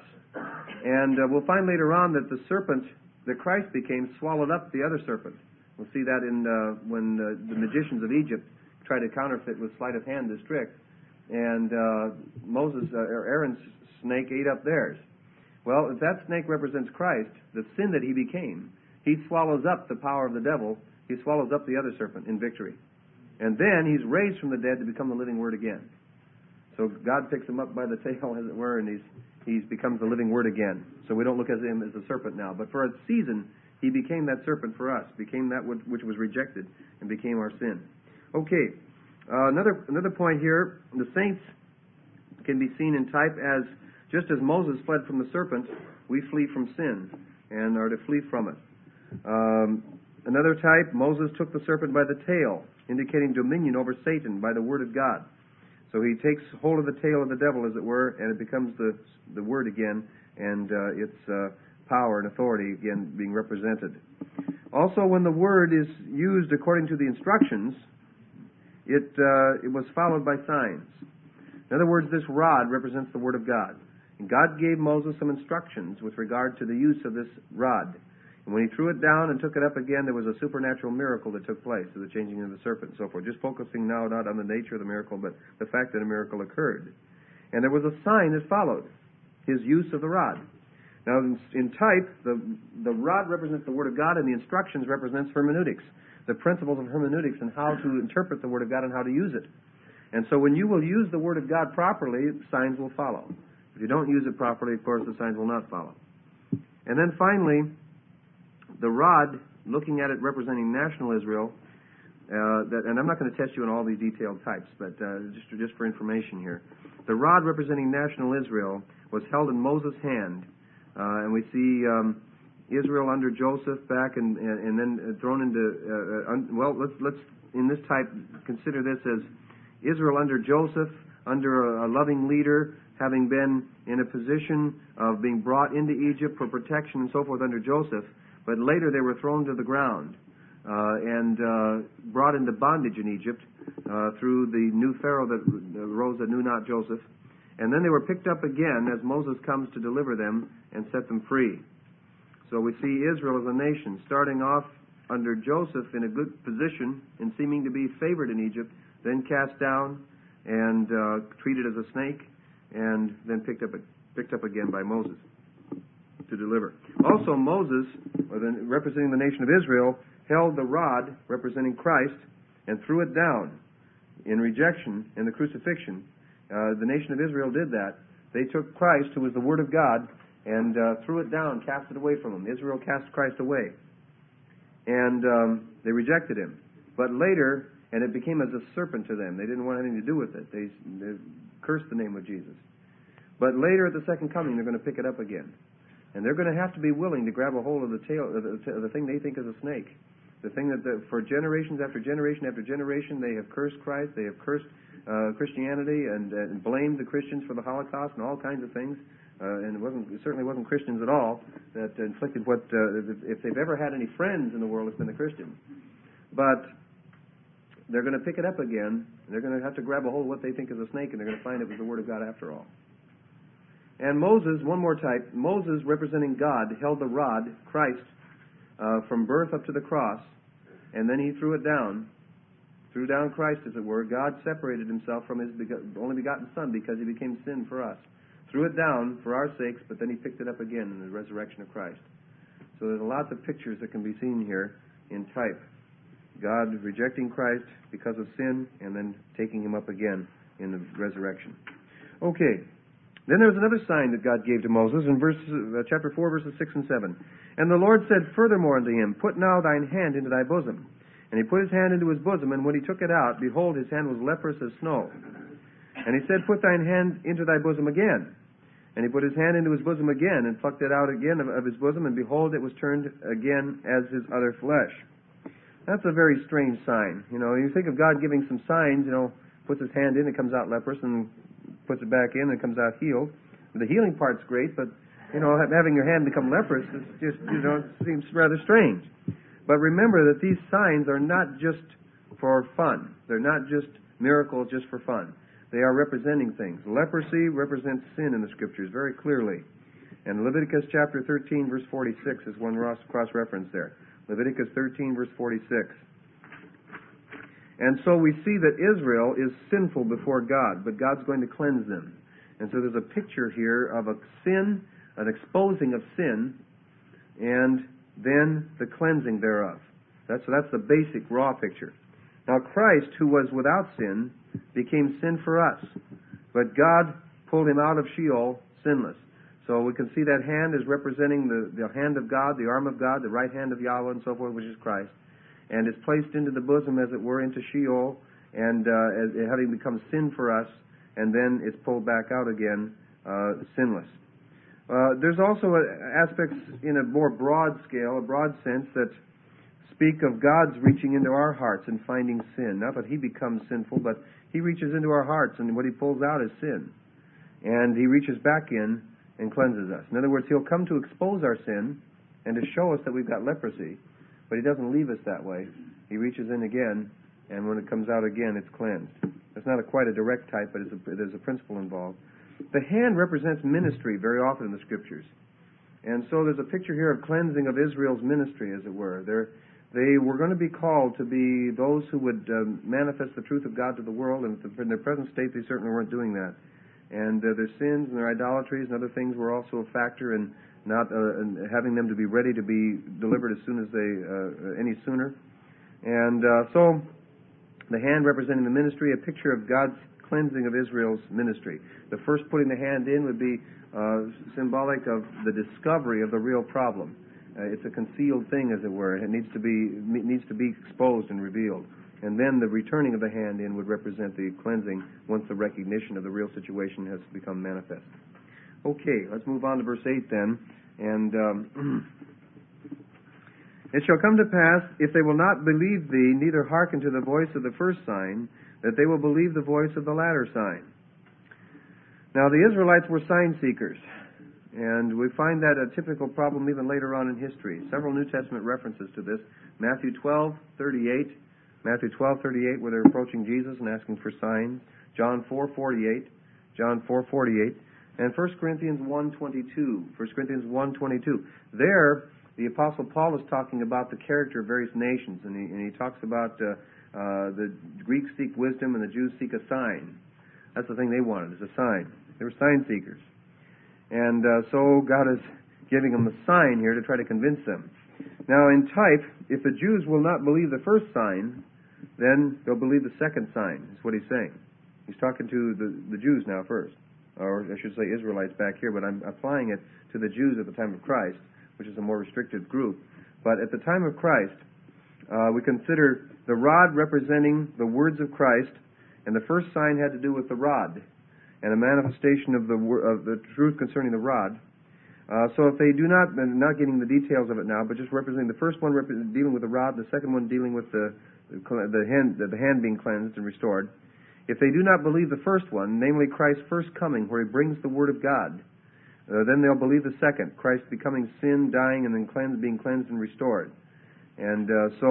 And uh, we'll find later on that the serpent that Christ became swallowed up the other serpent. We'll see that in uh, when uh, the magicians of Egypt tried to counterfeit with sleight of hand this trick, and uh, Moses uh, or Aaron's snake ate up theirs. Well, if that snake represents Christ, the sin that he became, he swallows up the power of the devil. He swallows up the other serpent in victory, and then he's raised from the dead to become the living Word again. So God picks him up by the tail, as it were, and he's he becomes the living Word again. So we don't look at him as a serpent now. But for a season, he became that serpent for us, became that which was rejected, and became our sin. Okay, uh, another another point here, the saints can be seen in type as, just as Moses fled from the serpent, we flee from sin, and are to flee from it. Um, another type, Moses took the serpent by the tail, indicating dominion over Satan by the Word of God. So he takes hold of the tail of the devil, as it were, and it becomes the the Word again, and uh, its uh, power and authority again being represented. Also, when the Word is used according to the instructions, it uh, it was followed by signs. In other words, this rod represents the Word of God. And God gave Moses some instructions with regard to the use of this rod. And when he threw it down and took it up again, there was a supernatural miracle that took place, the changing of the serpent and so forth. Just focusing now not on the nature of the miracle, but the fact that a miracle occurred. And there was a sign that followed. his use of the rod. Now, in, in type, the, the rod represents the Word of God, and the instructions represents hermeneutics, the principles of hermeneutics and how to interpret the Word of God and how to use it. And so when you will use the Word of God properly, signs will follow. If you don't use it properly, of course, the signs will not follow. And then finally, the rod, looking at it representing national Israel, uh, that, and I'm not going to test you on all these detailed types, but uh, just, just for information here. The rod representing national Israel was held in Moses' hand, uh, and we see um, Israel under Joseph back and, and, and then thrown into, uh, un, well, let's, let's, in this type, consider this as Israel under Joseph, under a, a loving leader, having been in a position of being brought into Egypt for protection and so forth under Joseph, but later they were thrown to the ground uh, and uh, brought into bondage in Egypt uh, through the new Pharaoh that rose that knew not Joseph. And then they were picked up again as Moses comes to deliver them and set them free. So we see Israel as a nation starting off under Joseph in a good position and seeming to be favored in Egypt, then cast down and uh, treated as a snake, and then picked up picked up again by Moses to deliver. Also, Moses, or the, representing the nation of Israel, held the rod representing Christ and threw it down in rejection in the crucifixion. Uh, the nation of Israel did that. They took Christ, who was the Word of God, and uh, threw it down, cast it away from them. Israel cast Christ away. And um, they rejected him. But later, and it became as a serpent to them. They didn't want anything to do with it. They, they cursed the name of Jesus. But later at the second coming, they're going to pick it up again. And they're going to have to be willing to grab a hold of the tail, of the, of the thing they think is a snake. The thing that the, for generations after generation after generation, they have cursed Christ, they have cursed uh, Christianity and, uh, and blamed the Christians for the Holocaust and all kinds of things. Uh, and it wasn't it certainly wasn't Christians at all that inflicted what, uh, if they've ever had any friends in the world, it's been the Christians. But they're going to pick it up again, and they're going to have to grab a hold of what they think is a snake, and they're going to find it was the Word of God after all. And Moses, one more type, Moses, representing God, held the rod, Christ, uh, from birth up to the cross, and then he threw it down, threw down Christ, as it were. God separated himself from his bego- only begotten Son because he became sin for us. Threw it down for our sakes, but then he picked it up again in the resurrection of Christ. So there's lots of pictures that can be seen here in type. God rejecting Christ because of sin, and then taking him up again in the resurrection. Okay. Then there was another sign that God gave to Moses in verse, uh, chapter four, verses six and seven. And the Lord said furthermore unto him, Put now thine hand into thy bosom. And he put his hand into his bosom, and when he took it out, behold, his hand was leprous as snow. And he said, Put thine hand into thy bosom again. And he put his hand into his bosom again, and plucked it out again of, of his bosom, and behold, it was turned again as his other flesh. That's a very strange sign. You know, you think of God giving some signs, you know, puts his hand in, it comes out leprous, and puts it back in, and it comes out healed. The healing part's great, but, you know, having your hand become leprous is just, you know, seems rather strange. But remember that these signs are not just for fun. They're not just miracles just for fun. They are representing things. Leprosy represents sin in the Scriptures very clearly. And Leviticus chapter thirteen, verse forty-six is one cross-reference there. Leviticus thirteen, verse forty-six. And so we see that Israel is sinful before God, but God's going to cleanse them. And so there's a picture here of a sin, an exposing of sin, and then the cleansing thereof. That's, that's the basic raw picture. Now Christ, who was without sin, became sin for us. But God pulled him out of Sheol sinless. So we can see that hand is representing the, the hand of God, the arm of God, the right hand of Yahweh, and so forth, which is Christ. And is placed into the bosom, as it were, into Sheol, and uh, as, having become sin for us, and then it's pulled back out again, uh, sinless. Uh, there's also aspects in a more broad scale, a broad sense, that speak of God's reaching into our hearts and finding sin. Not that he becomes sinful, but he reaches into our hearts, and what he pulls out is sin. And he reaches back in and cleanses us. In other words, he'll come to expose our sin and to show us that we've got leprosy. But he doesn't leave us that way. He reaches in again, and when it comes out again, it's cleansed. It's not a, quite a direct type, but it's a, there's a principle involved. The hand represents ministry very often in the Scriptures. And so there's a picture here of cleansing of Israel's ministry, as it were. They're, they were going to be called to be those who would um, manifest the truth of God to the world, and in their present state, they certainly weren't doing that. And uh, their sins and their idolatries and other things were also a factor in not uh, in having them to be ready to be delivered as soon as they, uh, any sooner. And uh, so, the hand representing the ministry, a picture of God's cleansing of Israel's ministry. The first putting the hand in would be uh, symbolic of the discovery of the real problem. Uh, it's a concealed thing, as it were. It needs to be needs to be exposed and revealed. And then the returning of the hand in would represent the cleansing once the recognition of the real situation has become manifest. Okay, let's move on to verse eight then. And um, it shall come to pass, if they will not believe thee, neither hearken to the voice of the first sign, that they will believe the voice of the latter sign. Now the Israelites were sign seekers. And we find that a typical problem even later on in history. Several New Testament references to this. Matthew twelve thirty-eight, Matthew twelve thirty-eight, where they're approaching Jesus and asking for signs. John four forty-eight, John four forty-eight, and First Corinthians one twenty-two. First Corinthians one twenty-two. There, the Apostle Paul is talking about the character of various nations, and he, and he talks about uh, uh, the Greeks seek wisdom and the Jews seek a sign. That's the thing they wanted, is a sign. They were sign seekers. And uh, so God is giving them a sign here to try to convince them. Now in type, if the Jews will not believe the first sign, then they'll believe the second sign, is what he's saying. He's talking to the, the Jews now first, or I should say Israelites back here, but I'm applying it to the Jews at the time of Christ, which is a more restricted group. But at the time of Christ, uh, we consider the rod representing the words of Christ, and the first sign had to do with the rod, and a manifestation of the of the truth concerning the rod. Uh, so if they do not, and not getting the details of it now, but just representing the first one rep- dealing with the rod, the second one dealing with the the hand, the hand being cleansed and restored. If they do not believe the first one, namely Christ's first coming, where he brings the word of God, uh, then they'll believe the second, Christ becoming sin, dying, and then cleansed, being cleansed and restored. And uh, so,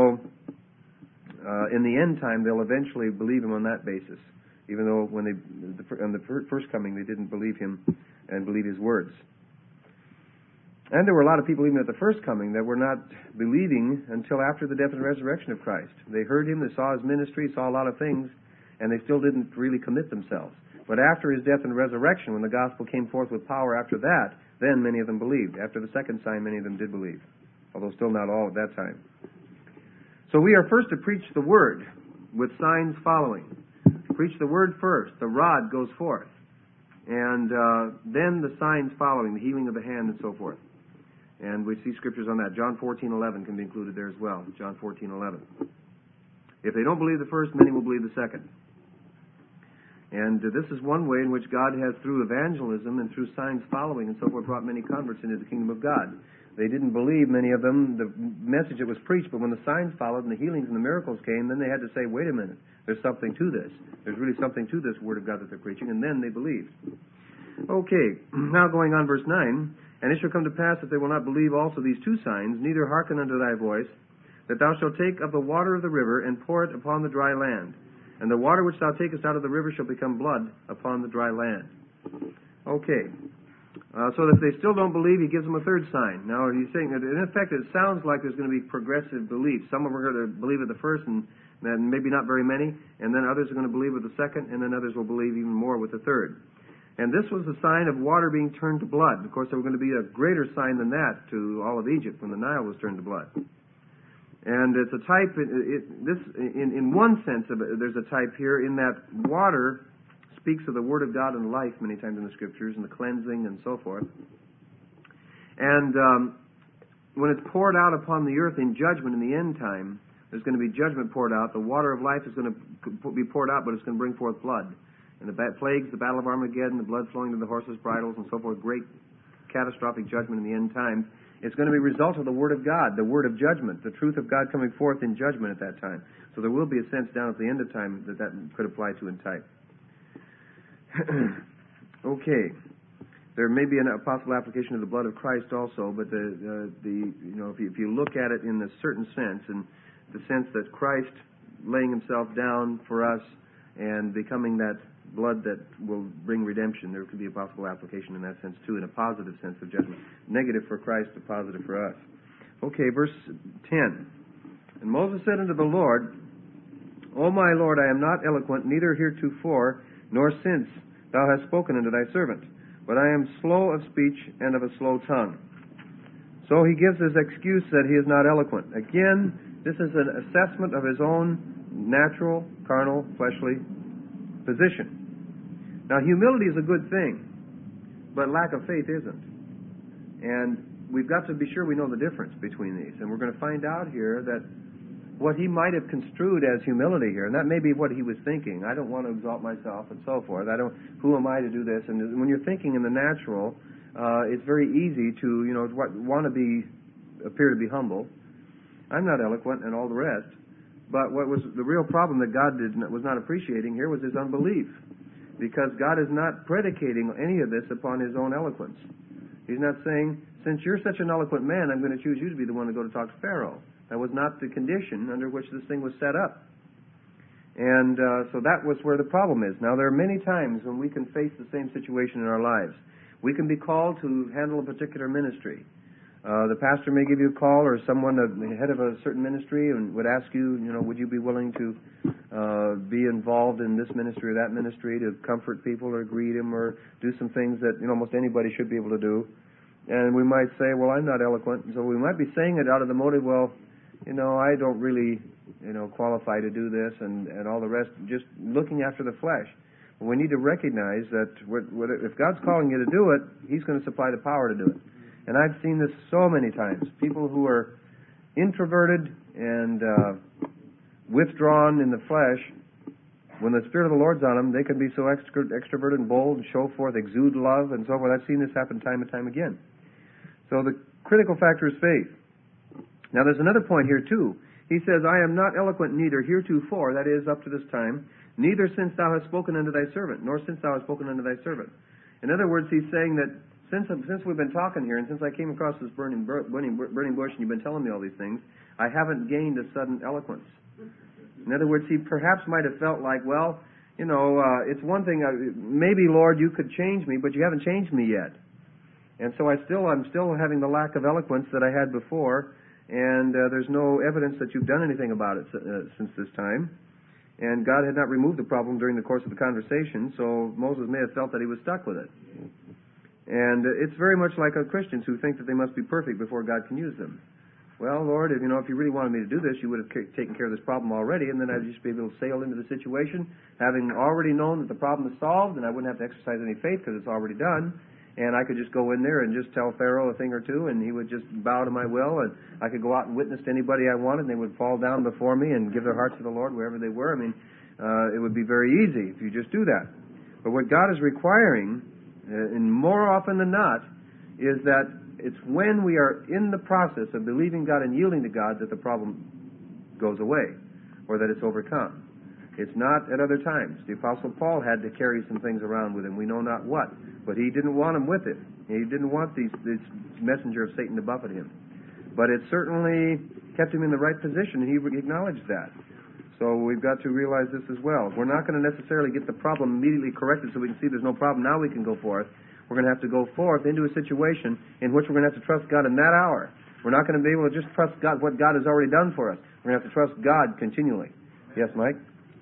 uh, in the end time, they'll eventually believe him on that basis, even though when they, on the first coming, they didn't believe him and believe his words. And there were a lot of people even at the first coming that were not believing until after the death and resurrection of Christ. They heard him, they saw his ministry, saw a lot of things, and they still didn't really commit themselves. But after his death and resurrection, when the gospel came forth with power after that, then many of them believed. After the second sign, many of them did believe, although still not all at that time. So we are first to preach the word with signs following. Preach the word first. The rod goes forth. And uh, then the signs following, the healing of the hand and so forth. And we see scriptures on that. John fourteen eleven can be included there as well. John fourteen eleven. If they don't believe the first, many will believe the second. And uh, this is one way in which God has, through evangelism and through signs following and so forth, brought many converts into the kingdom of God. They didn't believe, many of them, the message that was preached, but when the signs followed and the healings and the miracles came, then they had to say, wait a minute, there's something to this. There's really something to this word of God that they're preaching, and then they believed. Okay, now going on verse nine, and it shall come to pass that they will not believe also these two signs, neither hearken unto thy voice, that thou shalt take of the water of the river and pour it upon the dry land. And the water which thou takest out of the river shall become blood upon the dry land. Okay. Uh, so if they still don't believe, he gives them a third sign. Now, he's saying that in effect, it sounds like there's going to be progressive belief. Some of them are going to believe at the first, and then maybe not very many, and then others are going to believe with the second, and then others will believe even more with the third. And this was the sign of water being turned to blood. Of course, there was going to be a greater sign than that to all of Egypt when the Nile was turned to blood. And it's a type. It, it, this, in in one sense, of it, there's a type here in that water speaks of the Word of God and life many times in the Scriptures, and the cleansing and so forth. And um, when it's poured out upon the earth in judgment in the end time, there's going to be judgment poured out. The water of life is going to be poured out, but it's going to bring forth blood. And the plagues, the battle of Armageddon, the blood flowing to the horses' bridles, and so forth, great catastrophic judgment in the end time. It's going to be a result of the Word of God, the Word of judgment, the truth of God coming forth in judgment at that time. So there will be a sense down at the end of time that that could apply to in type. Okay. There may be a possible application of the blood of Christ also, but the, uh, the you know, if you, if you look at it in a certain sense, in the sense that Christ laying himself down for us and becoming that blood that will bring redemption, there could be a possible application in that sense too, in a positive sense of judgment. Negative for Christ, but positive for us. Okay, verse ten. And Moses said unto the Lord, O my Lord, I am not eloquent, neither heretofore, nor since thou hast spoken unto thy servant. But I am slow of speech and of a slow tongue. So he gives his excuse that he is not eloquent. Again, this is an assessment of his own natural, carnal, fleshly position. Now, humility is a good thing, but lack of faith isn't. And we've got to be sure we know the difference between these. And we're going to find out here that what he might have construed as humility here, and that may be what he was thinking. I don't want to exalt myself and so forth. I don't. Who am I to do this? And when you're thinking in the natural, uh, it's very easy to, you know, want to be appear to be humble. I'm not eloquent and all the rest. But what was the real problem that God did was not appreciating here was his unbelief, because God is not predicating any of this upon his own eloquence. He's not saying, since you're such an eloquent man, I'm going to choose you to be the one to go to talk to Pharaoh. That was not the condition under which this thing was set up. And uh, so that was where the problem is. Now, there are many times when we can face the same situation in our lives. We can be called to handle a particular ministry. Uh, the pastor may give you a call, or someone, the head of a certain ministry, and would ask you, you know, would you be willing to uh, be involved in this ministry or that ministry, to comfort people or greet them or do some things that, you know, almost anybody should be able to do. And we might say, well, I'm not eloquent. So we might be saying it out of the motive, well, you know, I don't really, you know, qualify to do this, and, and all the rest, just looking after the flesh. We need to recognize that what, what, if God's calling you to do it, he's going to supply the power to do it. And I've seen this so many times. People who are introverted and uh, withdrawn in the flesh, when the Spirit of the Lord's on them, they can be so extro- extroverted and bold and show forth, exude love and so forth. I've seen this happen time and time again. So the critical factor is faith. Now there's another point here too. He says, I am not eloquent neither heretofore, that is, up to this time, neither since thou hast spoken unto thy servant, nor since thou hast spoken unto thy servant. In other words, he's saying that since since we've been talking here, and since I came across this burning, burning, burning bush, and you've been telling me all these things, I haven't gained a sudden eloquence. In other words, he perhaps might have felt like, well, you know, uh, it's one thing, uh, maybe, Lord, you could change me, but you haven't changed me yet. And so I still, I'm still having the lack of eloquence that I had before, and uh, there's no evidence that you've done anything about it uh, since this time. And God had not removed the problem during the course of the conversation, so Moses may have felt that he was stuck with it. And uh, it's very much like uh, Christians who think that they must be perfect before God can use them. Well, Lord, if you know, if you really wanted me to do this, you would have c- taken care of this problem already, and then I'd just be able to sail into the situation, having already known that the problem is solved, and I wouldn't have to exercise any faith because it's already done. And I could just go in there and just tell Pharaoh a thing or two, and he would just bow to my will, and I could go out and witness to anybody I wanted, and they would fall down before me and give their hearts to the Lord wherever they were. I mean, uh, it would be very easy if you just do that. But what God is requiring, uh, and more often than not, is that it's when we are in the process of believing God and yielding to God that the problem goes away, or that it's overcome. It's not at other times. The Apostle Paul had to carry some things around with him. We know not what. But he didn't want him with it. He didn't want these, this messenger of Satan to buffet him. But it certainly kept him in the right position, and he acknowledged that. So we've got to realize this as well. We're not going to necessarily get the problem immediately corrected so we can see there's no problem. Now we can go forth. We're going to have to go forth into a situation in which we're going to have to trust God in that hour. We're not going to be able to just trust God, what God has already done for us. We're going to have to trust God continually. Yes, Mike?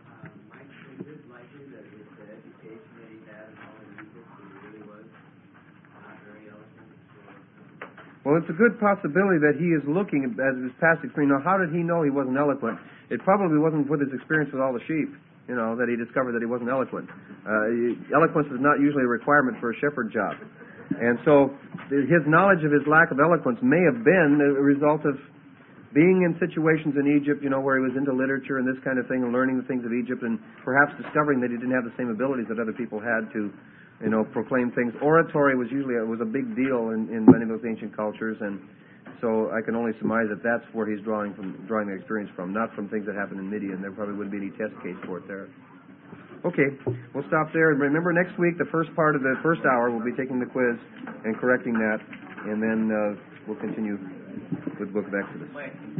Well, it's a good possibility that he is looking at his past experience. Now, how did he know he wasn't eloquent? It probably wasn't with his experience with all the sheep, you know, that he discovered that he wasn't eloquent. Uh, eloquence is not usually a requirement for a shepherd job. And so his knowledge of his lack of eloquence may have been a result of being in situations in Egypt, you know, where he was into literature and this kind of thing and learning the things of Egypt and perhaps discovering that he didn't have the same abilities that other people had to, you know, proclaim things. Oratory was usually was a big deal in, in many of those ancient cultures, and so I can only surmise that that's where he's drawing from, drawing the experience from, not from things that happened in Midian. There probably wouldn't be any test case for it there. Okay, we'll stop there. And remember, next week, the first part of the first hour, we'll be taking the quiz and correcting that, and then uh, we'll continue with the book of Exodus.